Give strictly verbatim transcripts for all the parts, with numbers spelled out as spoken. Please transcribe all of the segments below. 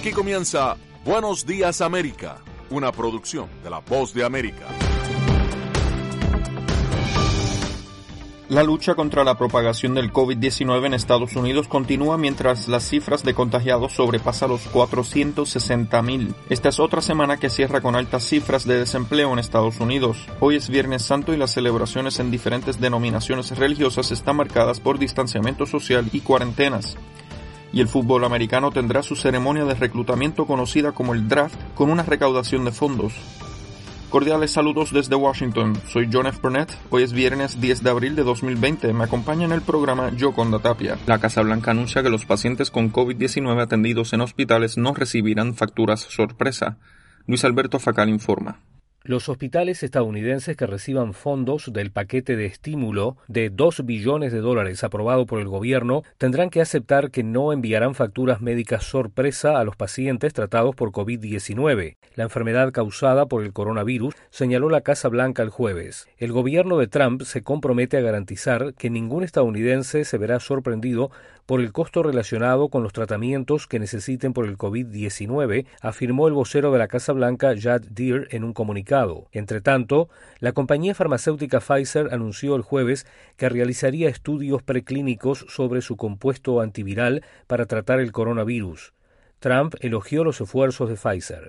Aquí comienza Buenos Días América, una producción de La Voz de América. La lucha contra la propagación del COVID diecinueve en Estados Unidos continúa mientras las cifras de contagiados sobrepasan los cuatrocientos sesenta mil. Esta es otra semana que cierra con altas cifras de desempleo en Estados Unidos. Hoy es Viernes Santo y las celebraciones en diferentes denominaciones religiosas están marcadas por distanciamiento social y cuarentenas. Y el fútbol americano tendrá su ceremonia de reclutamiento conocida como el draft con una recaudación de fondos. Cordiales saludos desde Washington, soy John F. Burnett, hoy es viernes diez de abril de dos mil veinte, me acompaña en el programa Yoconda Tapia. La Casa Blanca anuncia que los pacientes con COVID diecinueve atendidos en hospitales no recibirán facturas sorpresa. Luis Alberto Facal informa. Los hospitales estadounidenses que reciban fondos del paquete de estímulo de dos billones de dólares aprobado por el gobierno tendrán que aceptar que no enviarán facturas médicas sorpresa a los pacientes tratados por COVID diecinueve, la enfermedad causada por el coronavirus, señaló la Casa Blanca el jueves. El gobierno de Trump se compromete a garantizar que ningún estadounidense se verá sorprendido por el costo relacionado con los tratamientos que necesiten por el COVID diecinueve, afirmó el vocero de la Casa Blanca, Jad Deere, en un comunicado. Entre tanto, la compañía farmacéutica Pfizer anunció el jueves que realizaría estudios preclínicos sobre su compuesto antiviral para tratar el coronavirus. Trump elogió los esfuerzos de Pfizer.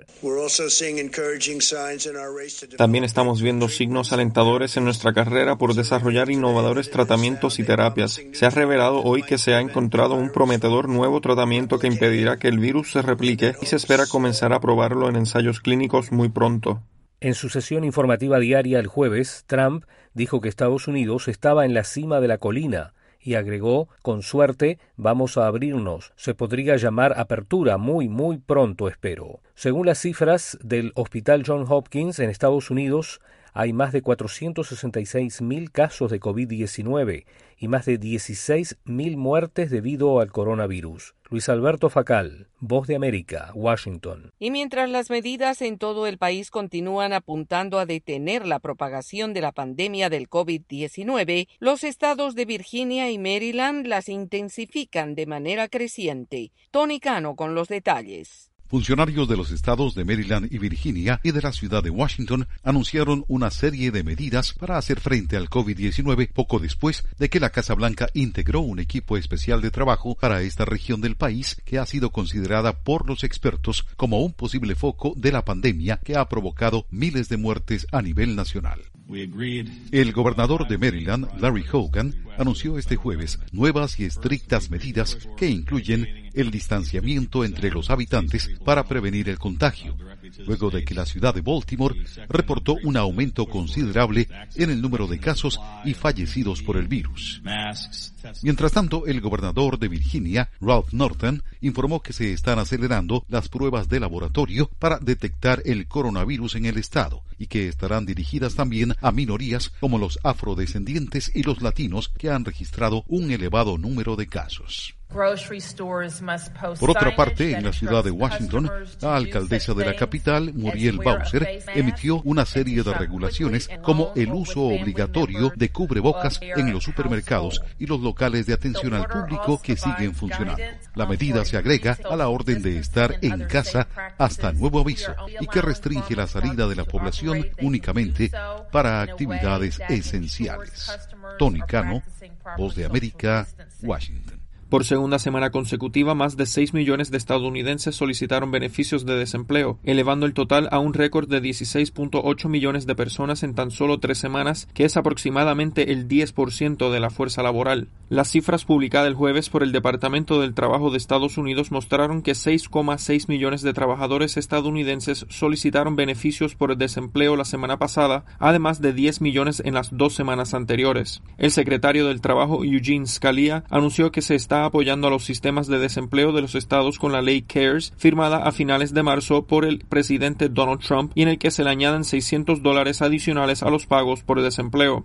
También estamos viendo signos alentadores en nuestra carrera por desarrollar innovadores tratamientos y terapias. Se ha revelado hoy que se ha encontrado un prometedor nuevo tratamiento que impedirá que el virus se replique y se espera comenzar a probarlo en ensayos clínicos muy pronto. En su sesión informativa diaria el jueves, Trump dijo que Estados Unidos estaba en la cima de la colina y agregó, con suerte, vamos a abrirnos. Se podría llamar apertura muy, muy pronto, espero. Según las cifras del Hospital Johns Hopkins en Estados Unidos, hay más de cuatrocientos sesenta y seis mil casos de COVID diecinueve y más de dieciséis mil muertes debido al coronavirus. Luis Alberto Facal, Voz de América, Washington. Y mientras las medidas en todo el país continúan apuntando a detener la propagación de la pandemia del COVID diecinueve, los estados de Virginia y Maryland las intensifican de manera creciente. Tony Cano con los detalles. Funcionarios de los estados de Maryland y Virginia y de la ciudad de Washington anunciaron una serie de medidas para hacer frente al COVID diecinueve poco después de que la Casa Blanca integró un equipo especial de trabajo para esta región del país que ha sido considerada por los expertos como un posible foco de la pandemia que ha provocado miles de muertes a nivel nacional. El gobernador de Maryland, Larry Hogan, anunció este jueves nuevas y estrictas medidas que incluyen el distanciamiento entre los habitantes para prevenir el contagio, luego de que la ciudad de Baltimore reportó un aumento considerable en el número de casos y fallecidos por el virus. Mientras tanto, el gobernador de Virginia, Ralph Northam, informó que se están acelerando las pruebas de laboratorio para detectar el coronavirus en el estado y que estarán dirigidas también a minorías como los afrodescendientes y los latinos que han registrado un elevado número de casos. Por otra parte, en la ciudad de Washington, la alcaldesa de la capital, Muriel Bowser, emitió una serie de regulaciones como el uso obligatorio de cubrebocas en los supermercados y los locales de atención al público que siguen funcionando. La medida se agrega a la orden de estar en casa hasta nuevo aviso y que restringe la salida de la población únicamente para actividades esenciales. Tony Cano, Voz de América, Washington. Por segunda semana consecutiva, más de seis millones de estadounidenses solicitaron beneficios de desempleo, elevando el total a un récord de dieciséis punto ocho millones de personas en tan solo tres semanas, que es aproximadamente el diez por ciento de la fuerza laboral. Las cifras publicadas el jueves por el Departamento del Trabajo de Estados Unidos mostraron que seis coma seis millones de trabajadores estadounidenses solicitaron beneficios por desempleo la semana pasada, además de diez millones en las dos semanas anteriores. El secretario del Trabajo, Eugene Scalia, anunció que se está apoyando a los sistemas de desempleo de los estados con la ley CARES, firmada a finales de marzo por el presidente Donald Trump, y en el que se le añaden seiscientos dólares adicionales a los pagos por desempleo.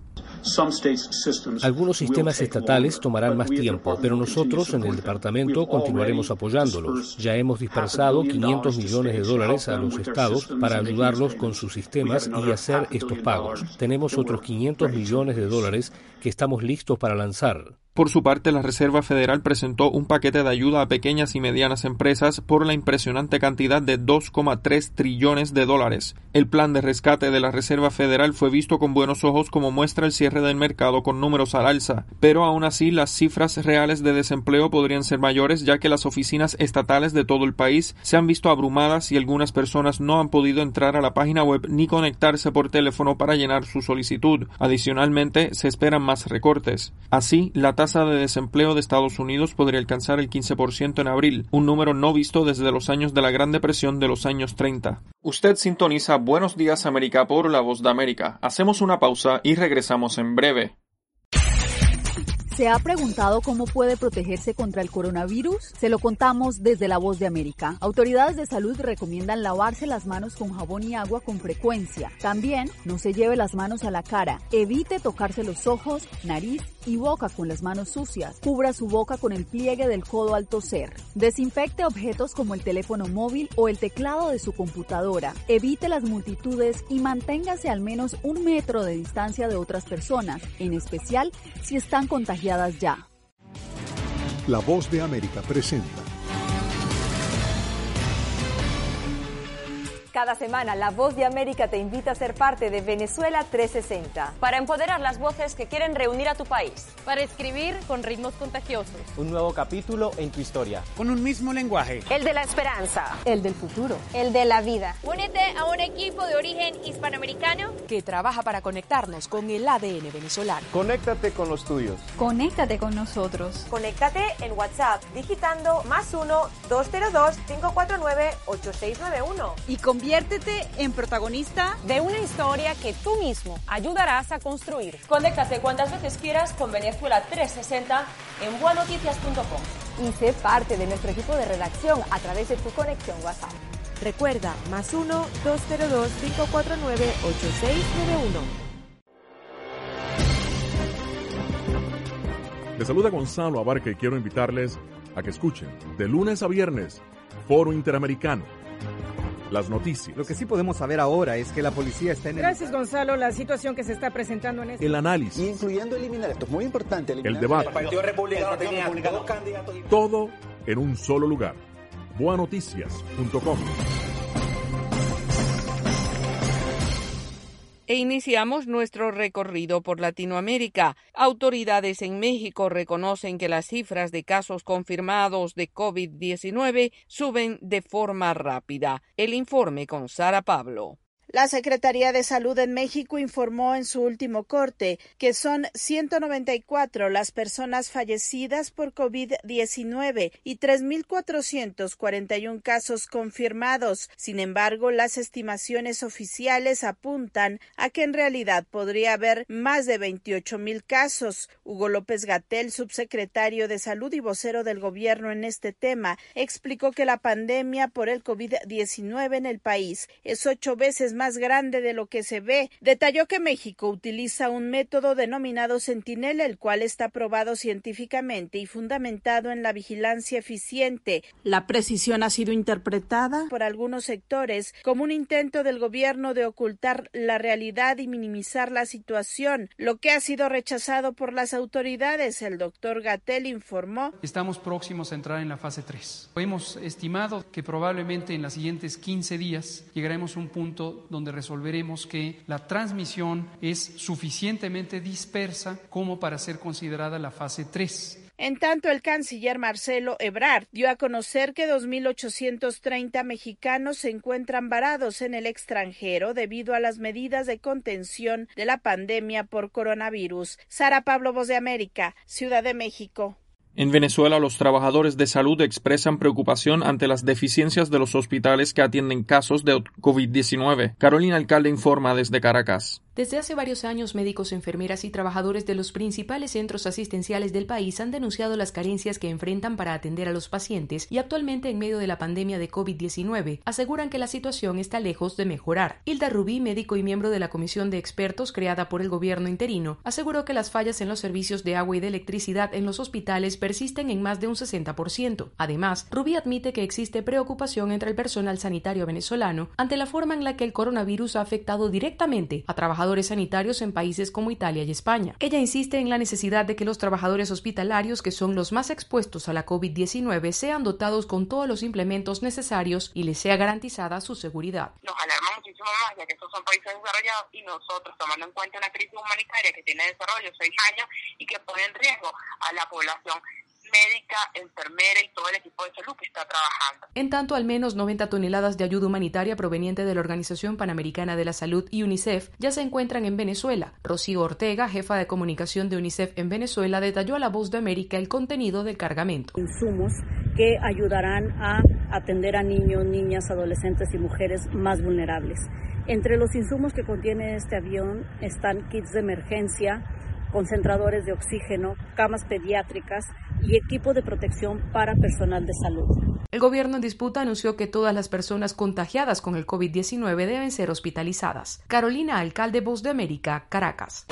Algunos sistemas estatales tomarán más tiempo, pero nosotros en el departamento continuaremos apoyándolos. Ya hemos dispersado quinientos millones de dólares a los estados para ayudarlos con sus sistemas y hacer estos pagos. Tenemos otros quinientos millones de dólares que estamos listos para lanzar. Por su parte, la Reserva Federal presentó un paquete de ayuda a pequeñas y medianas empresas por la impresionante cantidad de dos coma tres trillones de dólares. El plan de rescate de la Reserva Federal fue visto con buenos ojos como muestra el cierre del mercado con números al alza, pero aún así las cifras reales de desempleo podrían ser mayores, ya que las oficinas estatales de todo el país se han visto abrumadas y algunas personas no han podido entrar a la página web ni conectarse por teléfono para llenar su solicitud. Adicionalmente, se esperan más recortes. Así, la La tasa de desempleo de Estados Unidos podría alcanzar el quince por ciento en abril, un número no visto desde los años de la Gran Depresión de los años treinta. Usted sintoniza Buenos Días América por La Voz de América. Hacemos una pausa y regresamos en breve. ¿Se ha preguntado cómo puede protegerse contra el coronavirus? Se lo contamos desde La Voz de América. Autoridades de salud recomiendan lavarse las manos con jabón y agua con frecuencia. También no se lleve las manos a la cara. Evite tocarse los ojos, nariz y boca con las manos sucias. Cubra su boca con el pliegue del codo al toser. Desinfecte objetos como el teléfono móvil o el teclado de su computadora. Evite las multitudes y manténgase al menos un metro de distancia de otras personas, en especial si están contagiadas ya. La Voz de América presenta. Cada semana, La Voz de América te invita a ser parte de Venezuela trescientos sesenta. Para empoderar las voces que quieren reunir a tu país. Para escribir con ritmos contagiosos. Un nuevo capítulo en tu historia. Con un mismo lenguaje. El de la esperanza. El del futuro. El de la vida. Únete a un equipo de origen hispanoamericano que trabaja para conectarnos con el A D N venezolano. Conéctate con los tuyos. Conéctate con nosotros. Conéctate en WhatsApp digitando más uno, dos cero dos, cinco cuatro nueve, ocho seis nueve uno. Y con Conviértete en protagonista de una historia que tú mismo ayudarás a construir. Conéctate cuantas veces quieras con Venezuela trescientos sesenta en buenoticias punto com. Y sé parte de nuestro equipo de redacción a través de tu conexión WhatsApp. Recuerda, más uno, dos cero dos, cinco cuatro nueve, ocho seis nueve uno. Les saluda Gonzalo Abarca y quiero invitarles a que escuchen de lunes a viernes Foro Interamericano. Las noticias. Lo que sí podemos saber ahora es que la policía está en el... Gracias, Gonzalo. La situación que se está presentando en este... El análisis. Incluyendo eliminar, esto es muy importante. El debate. El Partido Republicano tenía dos candidatos. Todo en un solo lugar. buenoticias punto com. E iniciamos nuestro recorrido por Latinoamérica. Autoridades en México reconocen que las cifras de casos confirmados de COVID diecinueve suben de forma rápida. El informe con Sara Pablo. La Secretaría de Salud en México informó en su último corte que son ciento noventa y cuatro las personas fallecidas por COVID diecinueve y tres mil cuatrocientos cuarenta y uno casos confirmados. Sin embargo, las estimaciones oficiales apuntan a que en realidad podría haber más de veintiocho mil casos. Hugo López-Gatell, subsecretario de Salud y vocero del gobierno en este tema, explicó que la pandemia por el COVID diecinueve en el país es ocho veces más más grande de lo que se ve. Detalló que México utiliza un método denominado Centinela, el cual está probado científicamente y fundamentado en la vigilancia eficiente. La precisión ha sido interpretada por algunos sectores como un intento del gobierno de ocultar la realidad y minimizar la situación, lo que ha sido rechazado por las autoridades. El doctor Gatell informó: Estamos próximos a entrar en la fase tres. Hemos estimado que probablemente en los siguientes quince días llegaremos a un punto donde resolveremos que la transmisión es suficientemente dispersa como para ser considerada la fase tres. En tanto, el canciller Marcelo Ebrard dio a conocer que dos mil ochocientos treinta mexicanos se encuentran varados en el extranjero debido a las medidas de contención de la pandemia por coronavirus. Sara Pablo, Voz de América, Ciudad de México. En Venezuela, los trabajadores de salud expresan preocupación ante las deficiencias de los hospitales que atienden casos de COVID diecinueve. Carolina Alcalde informa desde Caracas. Desde hace varios años, médicos, enfermeras y trabajadores de los principales centros asistenciales del país han denunciado las carencias que enfrentan para atender a los pacientes y actualmente, en medio de la pandemia de COVID diecinueve, aseguran que la situación está lejos de mejorar. Hilda Rubí, médico y miembro de la comisión de expertos creada por el gobierno interino, aseguró que las fallas en los servicios de agua y de electricidad en los hospitales persisten en más de un sesenta por ciento. Además, Rubí admite que existe preocupación entre el personal sanitario venezolano ante la forma en la que el coronavirus ha afectado directamente a trabajadores trabajadores sanitarios en países como Italia y España. Ella insiste en la necesidad de que los trabajadores hospitalarios, que son los más expuestos a la COVID diecinueve, sean dotados con todos los implementos necesarios y les sea garantizada su seguridad. Nos alarma muchísimo más, ya que estos son países desarrollados y nosotros, tomando en cuenta una crisis humanitaria que tiene desarrollo seis años y que pone en riesgo a la población médica, enfermera y todo el equipo de salud que está trabajando. En tanto, al menos noventa toneladas de ayuda humanitaria proveniente de la Organización Panamericana de la Salud y UNICEF ya se encuentran en Venezuela. Rocío Ortega, jefa de comunicación de UNICEF en Venezuela, detalló a La Voz de América el contenido del cargamento. Insumos que ayudarán a atender a niños, niñas, adolescentes y mujeres más vulnerables. Entre los insumos que contiene este avión están kits de emergencia, concentradores de oxígeno, camas pediátricas y equipo de protección para personal de salud. El gobierno en disputa anunció que todas las personas contagiadas con el COVID diecinueve deben ser hospitalizadas. Carolina Alcalde, Voz de América, Caracas.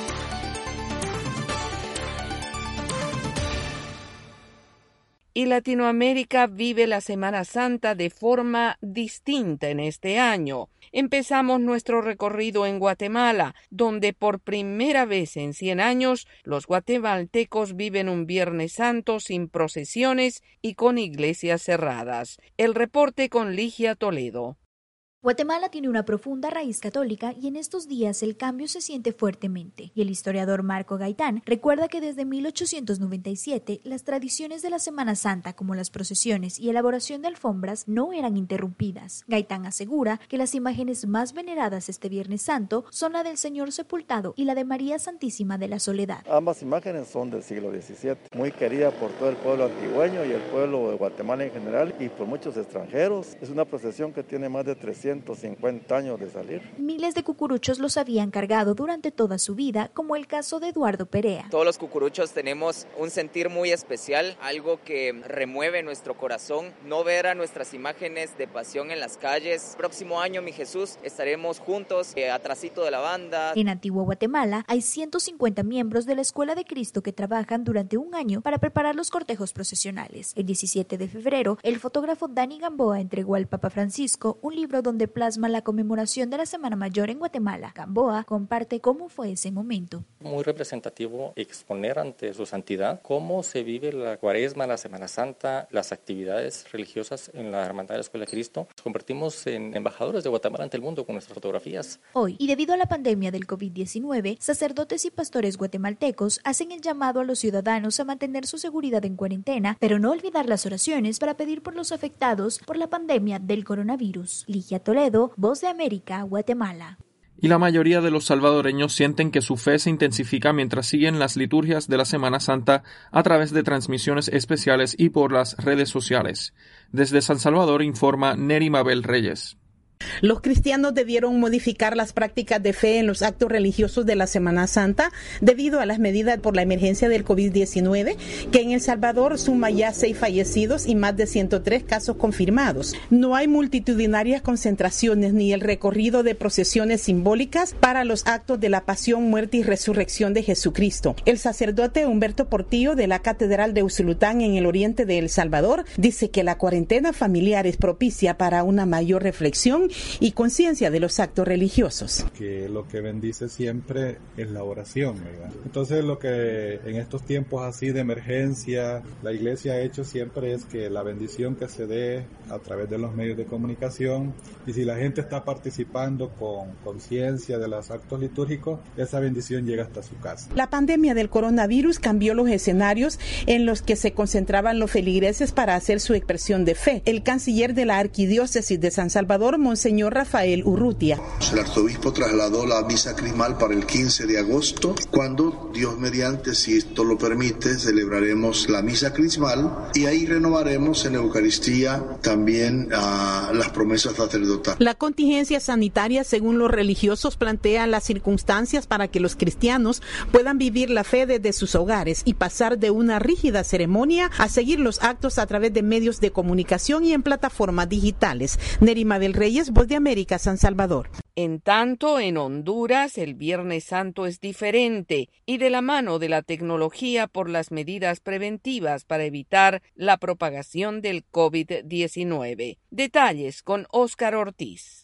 Y Latinoamérica vive la Semana Santa de forma distinta en este año. Empezamos nuestro recorrido en Guatemala, donde por primera vez en cien años los guatemaltecos viven un Viernes Santo sin procesiones y con iglesias cerradas. El reporte con Ligia Toledo. Guatemala tiene una profunda raíz católica y en estos días el cambio se siente fuertemente. Y el historiador Marco Gaitán recuerda que desde mil ochocientos noventa y siete las tradiciones de la Semana Santa, como las procesiones y elaboración de alfombras, no eran interrumpidas. Gaitán asegura que las imágenes más veneradas este Viernes Santo son la del Señor sepultado y la de María Santísima de la Soledad. Ambas imágenes son del siglo diecisiete, muy querida por todo el pueblo antigüeño y el pueblo de Guatemala en general y por muchos extranjeros. Es una procesión que tiene más de trescientos cincuenta años de salir. Miles de cucuruchos los habían cargado durante toda su vida, como el caso de Eduardo Perea. Todos los cucuruchos tenemos un sentir muy especial, algo que remueve nuestro corazón, no ver a nuestras imágenes de pasión en las calles. Próximo año, mi Jesús, estaremos juntos, eh, atrasito de la banda. En Antigua Guatemala hay ciento cincuenta miembros de la Escuela de Cristo que trabajan durante un año para preparar los cortejos procesionales. El diecisiete de febrero, el fotógrafo Dani Gamboa entregó al Papa Francisco un libro donde plasma la conmemoración de la Semana Mayor en Guatemala. Gamboa comparte cómo fue ese momento. Muy representativo exponer ante su santidad cómo se vive la Cuaresma, la Semana Santa, las actividades religiosas en la Hermandad de la Escuela de Cristo. Nos convertimos en embajadores de Guatemala ante el mundo con nuestras fotografías. Hoy, y debido a la pandemia del COVID diecinueve, sacerdotes y pastores guatemaltecos hacen el llamado a los ciudadanos a mantener su seguridad en cuarentena, pero no olvidar las oraciones para pedir por los afectados por la pandemia del coronavirus. Ligia Toledo, Voz de América, Guatemala. Y la mayoría de los salvadoreños sienten que su fe se intensifica mientras siguen las liturgias de la Semana Santa a través de transmisiones especiales y por las redes sociales. Desde San Salvador informa Neri Mabel Reyes. Los cristianos debieron modificar las prácticas de fe en los actos religiosos de la Semana Santa debido a las medidas por la emergencia del COVID diecinueve, que en El Salvador suma ya seis fallecidos y más de ciento tres casos confirmados. No hay multitudinarias concentraciones ni el recorrido de procesiones simbólicas para los actos de la pasión, muerte y resurrección de Jesucristo. El sacerdote Humberto Portillo de la Catedral de Usulután en el oriente de El Salvador dice que la cuarentena familiar es propicia para una mayor reflexión y conciencia de los actos religiosos. Que lo que bendice siempre es la oración, ¿verdad? Entonces lo que en estos tiempos así de emergencia la iglesia ha hecho siempre es que la bendición que se dé a través de los medios de comunicación, y si la gente está participando con conciencia de los actos litúrgicos, esa bendición llega hasta su casa. La pandemia del coronavirus cambió los escenarios en los que se concentraban los feligreses para hacer su expresión de fe. El canciller de la Arquidiócesis de San Salvador, Monseñor Rafael Urrutia. El arzobispo trasladó la misa crismal para el quince de agosto, cuando Dios mediante, si esto lo permite, celebraremos la misa crismal y ahí renovaremos en la Eucaristía también uh, las promesas sacerdotales. La contingencia sanitaria, según los religiosos, plantea las circunstancias para que los cristianos puedan vivir la fe desde sus hogares y pasar de una rígida ceremonia a seguir los actos a través de medios de comunicación y en plataformas digitales. Neri Mabel Reyes, Voz de América, San Salvador. En tanto, en Honduras el Viernes Santo es diferente y de la mano de la tecnología por las medidas preventivas para evitar la propagación del COVID diecinueve. Detalles con Óscar Ortiz.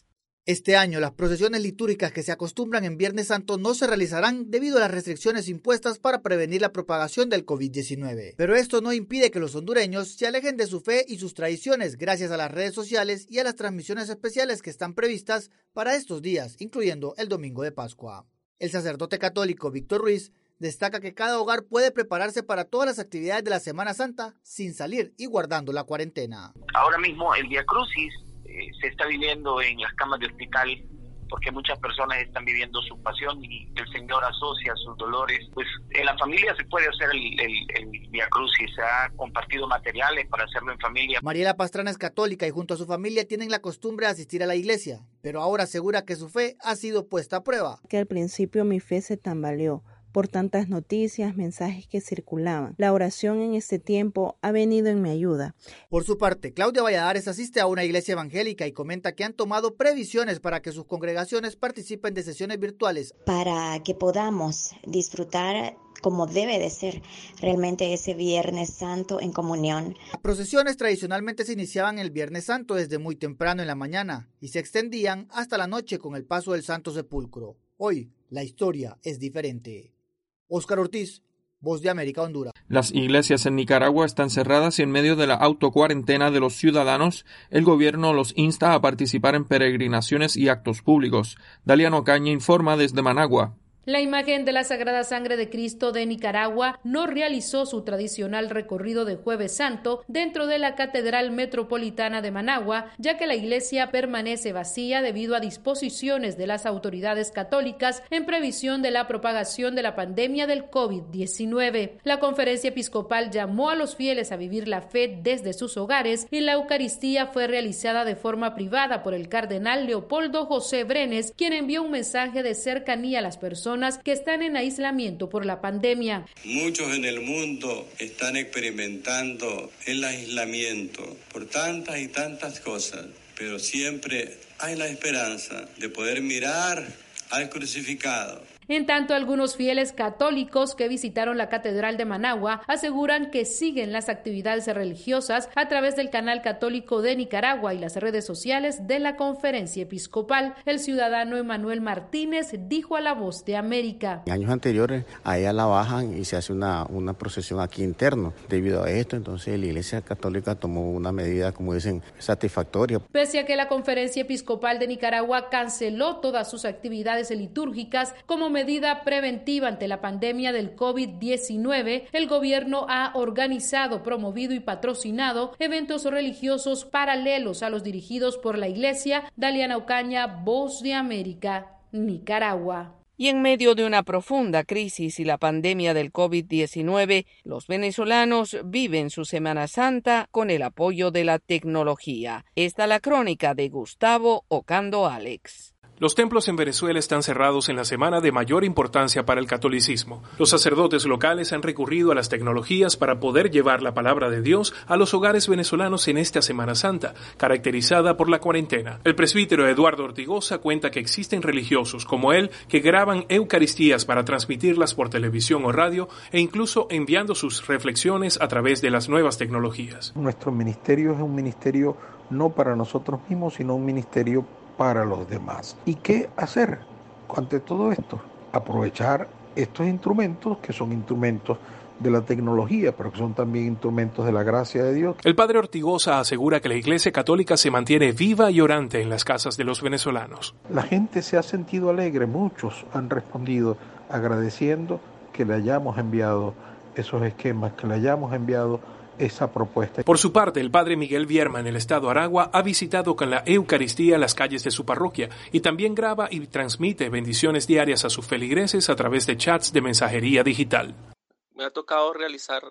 Este año, las procesiones litúrgicas que se acostumbran en Viernes Santo no se realizarán debido a las restricciones impuestas para prevenir la propagación del COVID diecinueve. Pero esto no impide que los hondureños se alejen de su fe y sus tradiciones gracias a las redes sociales y a las transmisiones especiales que están previstas para estos días, incluyendo el Domingo de Pascua. El sacerdote católico Víctor Ruiz destaca que cada hogar puede prepararse para todas las actividades de la Semana Santa sin salir y guardando la cuarentena. Ahora mismo el Vía Crucis eh, se está viviendo en las camas de hospital porque muchas personas están viviendo su pasión y el Señor asocia sus dolores. Pues en la familia se puede hacer el, el, el Vía Crucis, se ha compartido materiales para hacerlo en familia. Mariela Pastrana es católica y junto a su familia tienen la costumbre de asistir a la iglesia, pero ahora asegura que su fe ha sido puesta a prueba. Que al principio mi fe se tambaleó por tantas noticias, mensajes que circulaban. La oración en este tiempo ha venido en mi ayuda. Por su parte, Claudia Valladares asiste a una iglesia evangélica y comenta que han tomado previsiones para que sus congregaciones participen de sesiones virtuales. Para que podamos disfrutar como debe de ser realmente ese Viernes Santo en comunión. Las procesiones tradicionalmente se iniciaban el Viernes Santo desde muy temprano en la mañana y se extendían hasta la noche con el paso del Santo Sepulcro. Hoy, la historia es diferente. Óscar Ortiz, Voz de América, Honduras. Las iglesias en Nicaragua están cerradas y en medio de la autocuarentena de los ciudadanos, el gobierno los insta a participar en peregrinaciones y actos públicos. Daliano Ocaña informa desde Managua. La imagen de la Sagrada Sangre de Cristo de Nicaragua no realizó su tradicional recorrido de Jueves Santo dentro de la Catedral Metropolitana de Managua, ya que la iglesia permanece vacía debido a disposiciones de las autoridades católicas en previsión de la propagación de la pandemia del COVID diecinueve. La conferencia episcopal llamó a los fieles a vivir la fe desde sus hogares y la Eucaristía fue realizada de forma privada por el cardenal Leopoldo José Brenes, quien envió un mensaje de cercanía a las personas que están en aislamiento por la pandemia. Muchos en el mundo están experimentando el aislamiento por tantas y tantas cosas, pero siempre hay la esperanza de poder mirar al crucificado. En tanto, algunos fieles católicos que visitaron la Catedral de Managua aseguran que siguen las actividades religiosas a través del canal católico de Nicaragua y las redes sociales de la Conferencia Episcopal. El ciudadano Emanuel Martínez dijo a La Voz de América. En años anteriores, allá la bajan y se hace una, una procesión aquí interno. Debido a esto, entonces la Iglesia Católica tomó una medida, como dicen, satisfactoria. Pese a que la Conferencia Episcopal de Nicaragua canceló todas sus actividades litúrgicas como medida preventiva ante la pandemia del COVID diecinueve, el gobierno ha organizado, promovido y patrocinado eventos religiosos paralelos a los dirigidos por la Iglesia. Daliana Ocaña, Voz de América, Nicaragua. Y en medio de una profunda crisis y la pandemia del COVID diecinueve, los venezolanos viven su Semana Santa con el apoyo de la tecnología. Esta es la crónica de Gustavo Ocando Alex. Los templos en Venezuela están cerrados en la semana de mayor importancia para el catolicismo. Los sacerdotes locales han recurrido a las tecnologías para poder llevar la palabra de Dios a los hogares venezolanos en esta Semana Santa, caracterizada por la cuarentena. El presbítero Eduardo Ortigosa cuenta que existen religiosos como él que graban eucaristías para transmitirlas por televisión o radio e incluso enviando sus reflexiones a través de las nuevas tecnologías. Nuestro ministerio es un ministerio no para nosotros mismos, sino un ministerio para los demás. ¿Y qué hacer ante todo esto? Aprovechar estos instrumentos que son instrumentos de la tecnología, pero que son también instrumentos de la gracia de Dios. El padre Ortigosa asegura que la Iglesia Católica se mantiene viva y orante en las casas de los venezolanos. La gente se ha sentido alegre, muchos han respondido agradeciendo que le hayamos enviado esos esquemas, que le hayamos enviado esa propuesta. Por su parte, el padre Miguel Vierma en el estado Aragua ha visitado con la Eucaristía las calles de su parroquia y también graba y transmite bendiciones diarias a sus feligreses a través de chats de mensajería digital. Me ha tocado realizar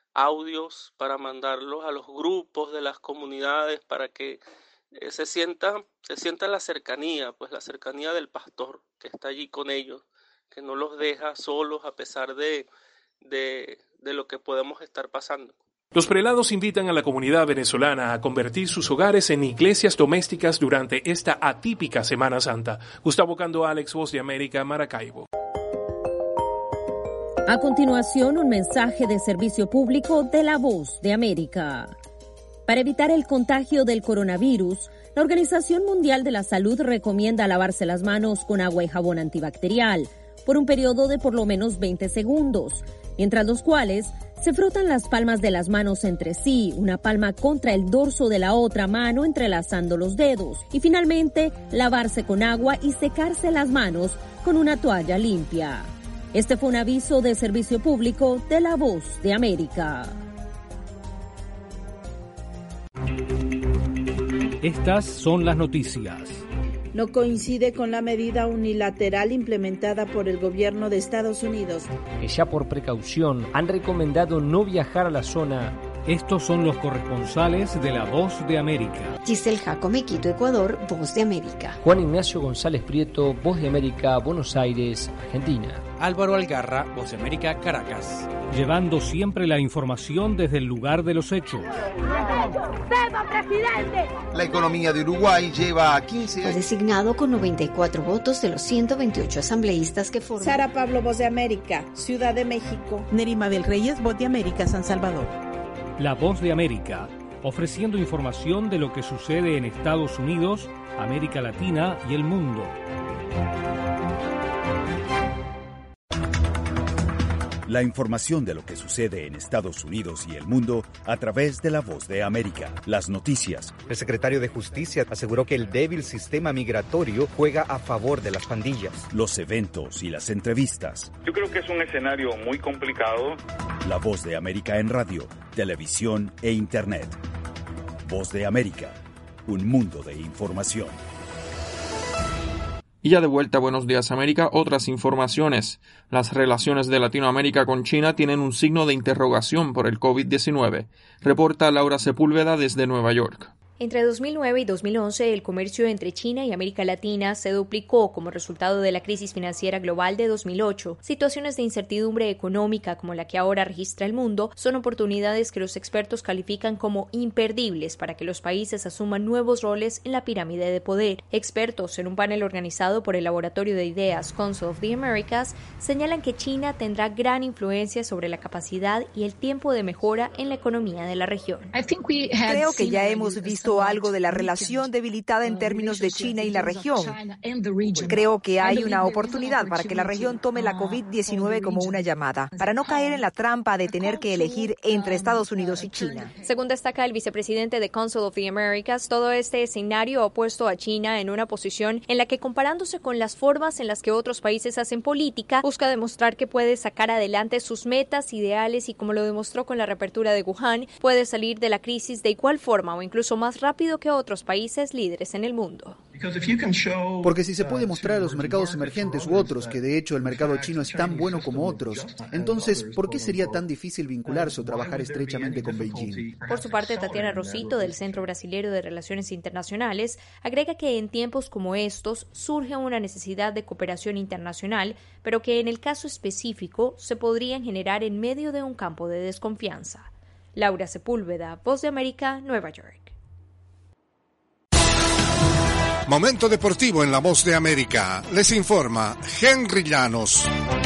audios para mandarlos a los grupos de las comunidades para que eh, se sienta, se sienta la cercanía, pues la cercanía del pastor que está allí con ellos, que no los deja solos a pesar de, de, de lo que podemos estar pasando. Los prelados invitan a la comunidad venezolana a convertir sus hogares en iglesias domésticas durante esta atípica Semana Santa. Gustavo Ocando Alex, Voz de América, Maracaibo. A continuación, un mensaje de servicio público de la Voz de América. Para evitar el contagio del coronavirus, la La Organización Mundial de la Salud recomienda lavarse las manos con agua y jabón antibacterial por un periodo de por lo menos veinte segundos, mientras los cuales se frotan las palmas de las manos entre sí, una palma contra el dorso de la otra mano entrelazando los dedos, y finalmente lavarse con agua y secarse las manos con una toalla limpia. Este fue un aviso de servicio público de La Voz de América. Estas son las noticias. No coincide con la medida unilateral implementada por el gobierno de Estados Unidos, que ya por precaución han recomendado no viajar a la zona. Estos son los corresponsales de La Voz de América. Giselle Jacome, Quito, Ecuador, Voz de América. Juan Ignacio González Prieto, Voz de América, Buenos Aires, Argentina. Álvaro Algarra, Voz de América, Caracas. Llevando siempre la información desde el lugar de los hechos. La economía de Uruguay lleva a quince años. Fue designado con noventa y cuatro votos de los ciento veintiocho asambleístas que forman. Sara Pablo, Voz de América, Ciudad de México. Nerima del Reyes, Voz de América, San Salvador. La Voz de América, ofreciendo información de lo que sucede en Estados Unidos, América Latina y el mundo. La información de lo que sucede en Estados Unidos y el mundo a través de La Voz de América. Las noticias. El secretario de Justicia aseguró que el débil sistema migratorio juega a favor de las pandillas. Los eventos y las entrevistas. Yo creo que es un escenario muy complicado. La Voz de América en radio, televisión e internet. Voz de América, un mundo de información. Y ya de vuelta a Buenos Días América, otras informaciones. Las relaciones de Latinoamérica con China tienen un signo de interrogación por el COVID diecinueve, reporta Laura Sepúlveda desde Nueva York. Entre dos mil nueve y dos mil once, el comercio entre China y América Latina se duplicó como resultado de la crisis financiera global de dos mil ocho. Situaciones de incertidumbre económica como la que ahora registra el mundo son oportunidades que los expertos califican como imperdibles para que los países asuman nuevos roles en la pirámide de poder. Expertos en un panel organizado por el Laboratorio de Ideas Council of the Americas señalan que China tendrá gran influencia sobre la capacidad y el tiempo de mejora en la economía de la región. Creo que ya hemos visto algo de la relación debilitada en términos de China y la región. Creo que hay una oportunidad para que la región tome la COVID diecinueve como una llamada, para no caer en la trampa de tener que elegir entre Estados Unidos y China. Según destaca el vicepresidente de Council of the Americas, todo este escenario ha puesto a China en una posición en la que, comparándose con las formas en las que otros países hacen política, busca demostrar que puede sacar adelante sus metas, ideales y, como lo demostró con la reapertura de Wuhan, puede salir de la crisis de igual forma o incluso más rápido que otros países líderes en el mundo. Porque si se puede mostrar a los mercados emergentes u otros que de hecho el mercado chino es tan bueno como otros, entonces ¿por qué sería tan difícil vincularse o trabajar estrechamente con Beijing? Por su parte, Tatiana Rosito, del Centro Brasilero de Relaciones Internacionales, agrega que en tiempos como estos surge una necesidad de cooperación internacional, pero que en el caso específico se podrían generar en medio de un campo de desconfianza. Laura Sepúlveda, Voz de América, Nueva York. Momento deportivo en La Voz de América. Les informa Henry Llanos.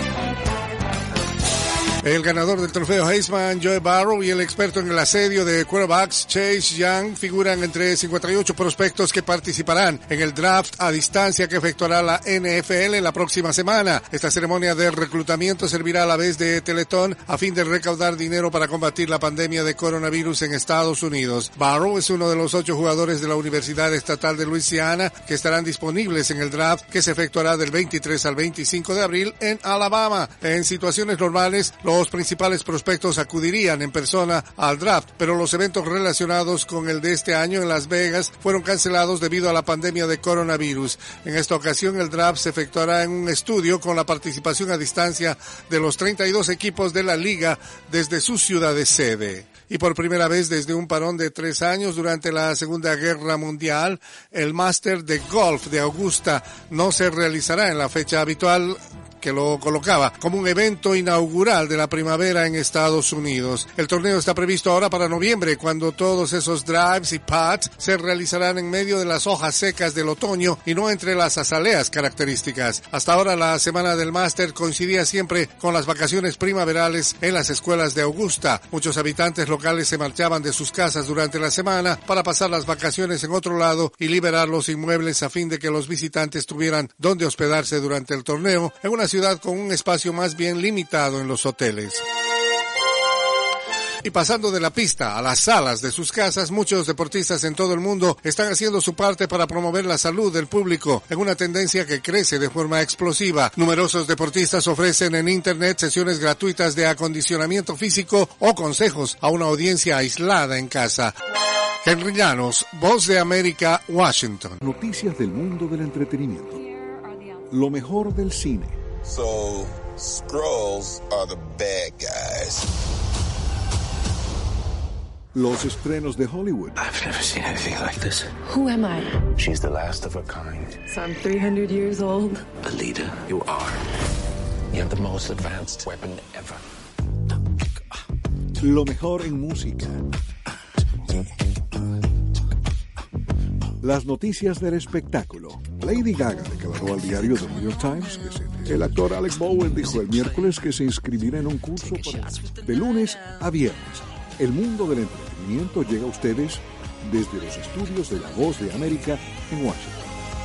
El ganador del trofeo Heisman, Joe Burrow, y el experto en el asedio de quarterbacks, Chase Young, figuran entre cincuenta y ocho prospectos que participarán en el draft a distancia que efectuará la N F L la próxima semana. Esta ceremonia de reclutamiento servirá a la vez de teletón a fin de recaudar dinero para combatir la pandemia de coronavirus en Estados Unidos. Burrow es uno de los ocho jugadores de la Universidad Estatal de Luisiana que estarán disponibles en el draft que se efectuará del veintitrés al veinticinco de abril en Alabama. En situaciones normales, los Los principales prospectos acudirían en persona al draft, pero los eventos relacionados con el de este año en Las Vegas fueron cancelados debido a la pandemia de coronavirus. En esta ocasión, el draft se efectuará en un estudio con la participación a distancia de los treinta y dos equipos de la liga desde sus ciudades sede. Y por primera vez desde un parón de tres años durante la Segunda Guerra Mundial, el Máster de Golf de Augusta no se realizará en la fecha habitual que lo colocaba como un evento inaugural de la primavera en Estados Unidos. El torneo está previsto ahora para noviembre, cuando todos esos drives y putts se realizarán en medio de las hojas secas del otoño y no entre las azaleas características. Hasta ahora la semana del máster coincidía siempre con las vacaciones primaverales en las escuelas de Augusta. Muchos habitantes locales se marchaban de sus casas durante la semana para pasar las vacaciones en otro lado y liberar los inmuebles a fin de que los visitantes tuvieran donde hospedarse durante el torneo en una ciudad con un espacio más bien limitado en los hoteles. Y pasando de la pista a las salas de sus casas, muchos deportistas en todo el mundo están haciendo su parte para promover la salud del público en una tendencia que crece de forma explosiva. Numerosos deportistas ofrecen en Internet sesiones gratuitas de acondicionamiento físico o consejos a una audiencia aislada en casa. Henry Llanos, Voz de América, Washington. Noticias del mundo del entretenimiento. Lo mejor del cine. So, Skrulls are the bad guys. Los estrenos de Hollywood. I've never seen anything like this. Who am I? She's the last of her kind. So I'm three hundred years old. The leader you are. You have the most advanced weapon ever. Lo mejor en música. Las noticias del espectáculo. Lady Gaga declaró al diario The New York Times que se... El actor Alec Bowen dijo el miércoles que se inscribirá en un curso para... de lunes a viernes. El mundo del entretenimiento llega a ustedes desde los estudios de La Voz de América en Washington.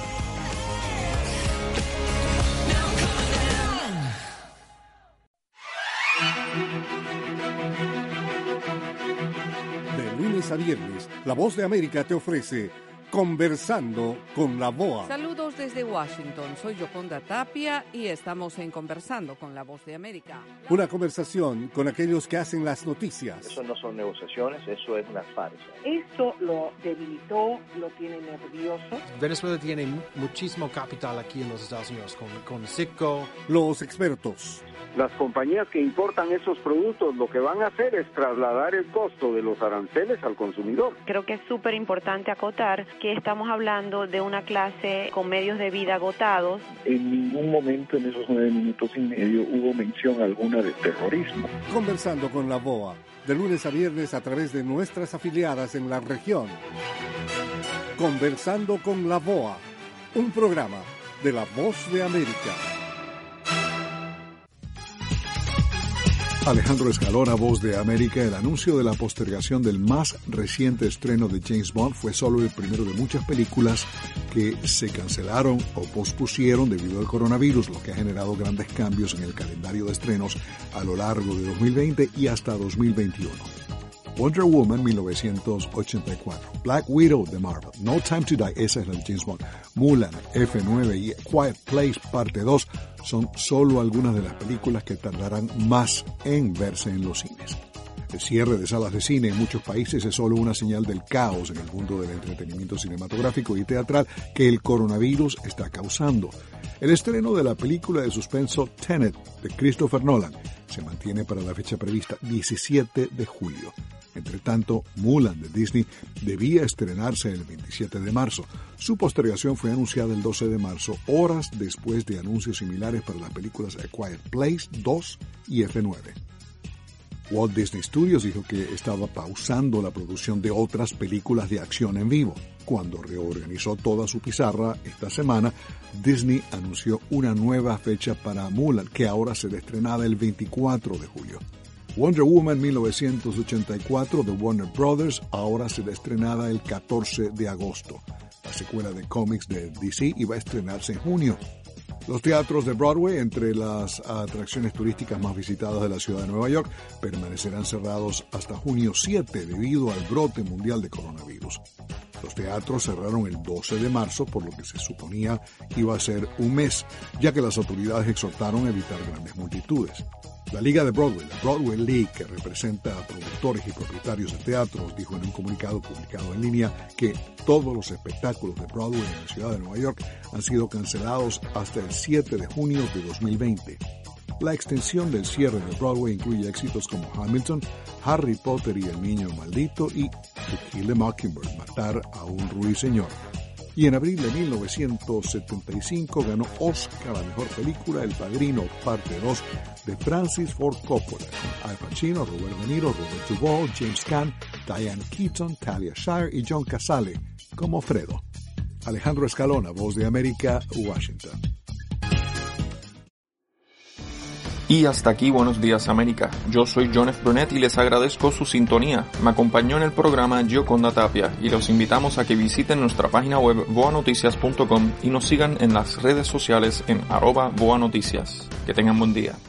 De lunes a viernes, La Voz de América te ofrece Conversando con la V O A. Saludos desde Washington, soy Yoconda Tapia y estamos en Conversando con la Voz de América. Una conversación con aquellos que hacen las noticias. Eso no son negociaciones, eso es una farsa. Esto lo debilitó, lo tiene nervioso. Venezuela tiene muchísimo capital aquí en los Estados Unidos, con, con Citgo. Los expertos. Las compañías que importan esos productos lo que van a hacer es trasladar el costo de los aranceles al consumidor. Creo que es súper importante acotar que estamos hablando de una clase con medios de vida agotados. En ningún momento en esos nueve minutos y medio hubo mención alguna de terrorismo. Conversando con la V O A, de lunes a viernes a través de nuestras afiliadas en la región. Conversando con la V O A, un programa de La Voz de América. Alejandro Escalona, Voz de América. El anuncio de la postergación del más reciente estreno de James Bond fue solo el primero de muchas películas que se cancelaron o pospusieron debido al coronavirus, lo que ha generado grandes cambios en el calendario de estrenos a lo largo de dos mil veinte y hasta dos mil veintiuno. Wonder Woman, mil novecientos ochenta y cuatro, Black Widow de Marvel, No Time to Die, esa es la de James Bond, Mulan, F nueve y Quiet Place Parte dos son solo algunas de las películas que tardarán más en verse en los cines. El cierre de salas de cine en muchos países es solo una señal del caos en el mundo del entretenimiento cinematográfico y teatral que el coronavirus está causando. El estreno de la película de suspenso Tenet de Christopher Nolan se mantiene para la fecha prevista diecisiete de julio. Entre tanto, Mulan de Disney debía estrenarse el veintisiete de marzo. Su postergación fue anunciada el doce de marzo, horas después de anuncios similares para las películas A Quiet Place dos y F nueve. Walt Disney Studios dijo que estaba pausando la producción de otras películas de acción en vivo. Cuando reorganizó toda su pizarra esta semana, Disney anunció una nueva fecha para Mulan, que ahora será estrenada el veinticuatro de julio. Wonder Woman mil novecientos ochenta y cuatro de Warner Brothers ahora será estrenada el catorce de agosto. La secuela de cómics de D C iba a estrenarse en junio. Los teatros de Broadway, entre las atracciones turísticas más visitadas de la ciudad de Nueva York, permanecerán cerrados hasta junio siete debido al brote mundial de coronavirus. Los teatros cerraron el doce de marzo, por lo que se suponía iba a ser un mes, ya que las autoridades exhortaron a evitar grandes multitudes. La Liga de Broadway, la Broadway League, que representa a productores y propietarios de teatros, dijo en un comunicado publicado en línea que todos los espectáculos de Broadway en la ciudad de Nueva York han sido cancelados hasta el siete de junio de dos mil veinte. La extensión del cierre de Broadway incluye éxitos como Hamilton, Harry Potter y el Niño Maldito y To Kill a Mockingbird, Matar a un Ruiseñor. Y en abril de mil novecientos setenta y cinco ganó Oscar a la mejor película El Padrino, parte dos, de Francis Ford Coppola, con Al Pacino, Robert De Niro, Robert Duvall, James Caan, Diane Keaton, Talia Shire y John Cazale como Fredo. Alejandro Escalona, Voz de América, Washington. Y hasta aquí Buenos Días América. Yo soy John F. Brunet y les agradezco su sintonía. Me acompañó en el programa Gioconda Tapia y los invitamos a que visiten nuestra página web voa noticias punto com y nos sigan en las redes sociales en arroba voa noticias. Que tengan buen día.